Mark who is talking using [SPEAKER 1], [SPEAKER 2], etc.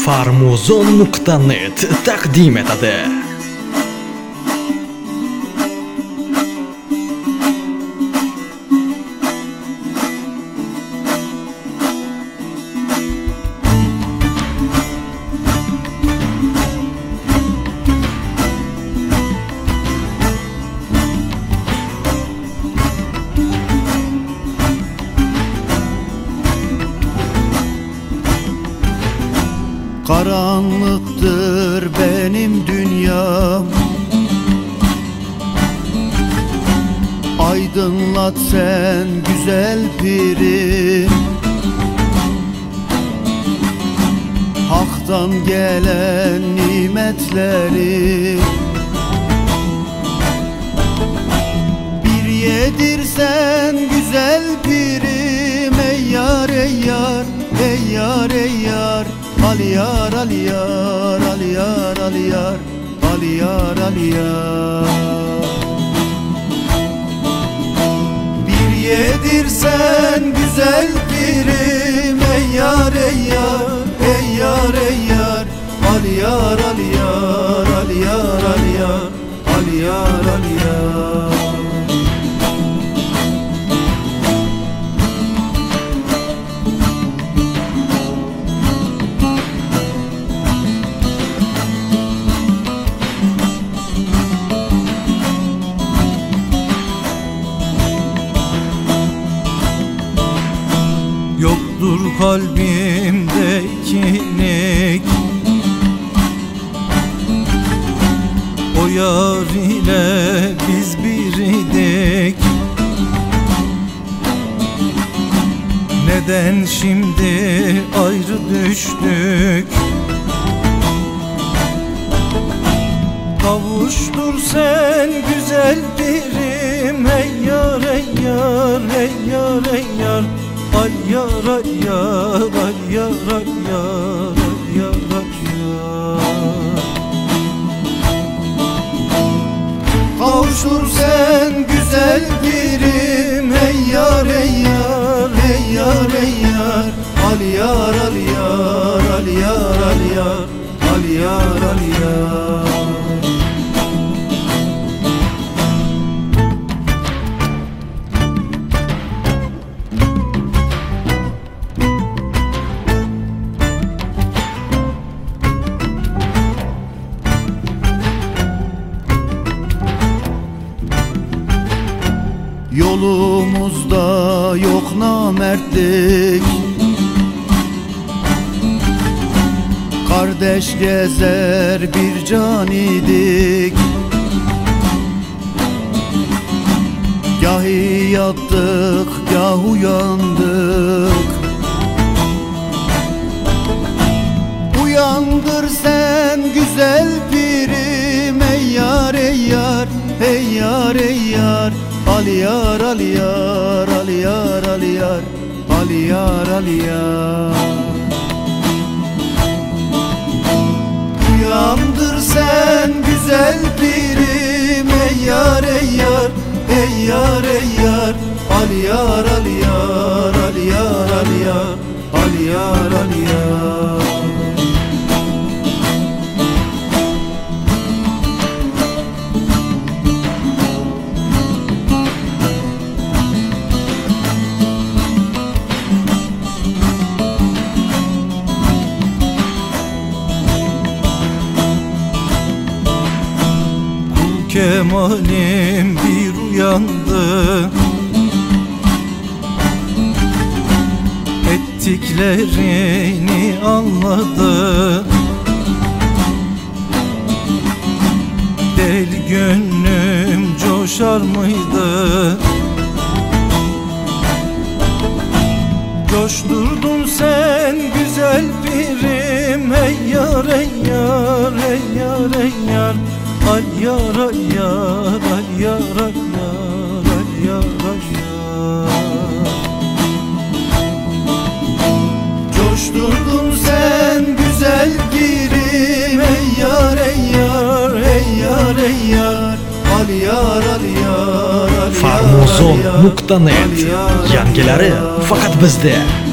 [SPEAKER 1] Farmuzon.net taqdim etadi.
[SPEAKER 2] Karanlıktır benim dünyam, aydınlat sen güzel pirim. Hak'tan gelen nimetleri bir yedirsen güzel pirim. Ey yar ey yar, ey yar ey yar, al yar al yar, al yar al yar, al yar al yar. Bir yedirsen güzel pirim. Ey yar ey yar, ey yar ey yar, al yar al yar, al yar al yar, al yar al yar.
[SPEAKER 3] Yoktur kalbimde ikilik, o yar ile biz biriydik. Neden şimdi ayrı düştük? Kavuştur sen güzel birim. Ey yar ey yar, ey yar ey yar, ay yar ay yar, ay yar ay yar, ay yar ay yar.
[SPEAKER 2] Kavuştur sen güzel birim. Ey yar ey yar, ey yar ey yar, al yar al yar, al yar al yar, al yar al yar. Yolumuzda yok namertlik, kardeş gezer bir can idik. Gahi yattık, gah uyandık. Uyandır sen güzel pirim. Ey yar ey yar, ey yar ey yar, al yar al yar, al yar al yar, al yar al yar. Uyandır sen güzel pirim. Ey yar ey yar, ey yar ey yar, al yar al yar, al yar al yar, al yar al yar.
[SPEAKER 3] Kemalim bir uyandı, ettiklerini anladı. Deli gönlüm coşar mıydı? Coşturdun sen güzel birim. Ey yar ey yar, ey yar ey yar, al yar al yar, al yar al yar, al yar al yar.
[SPEAKER 2] Coşturdun sen güzel pirim. Ey yar ey yar, ey yar ey yar, al yar al yar, al yar al yar.
[SPEAKER 1] Farmuzon.net yangilari faqat bizda.